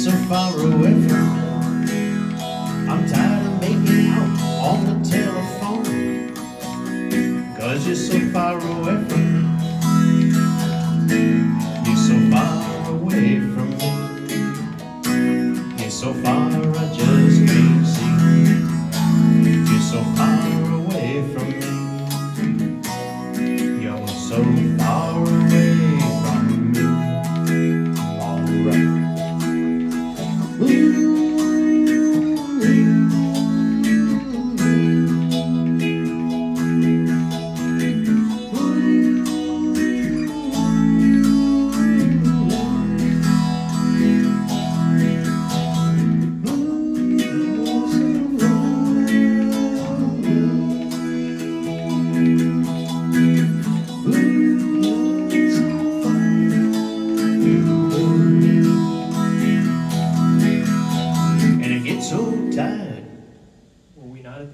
so far away from me. I'm tired of making out on the telephone, 'cause you're so far away from me. You're so far away from me. You're so far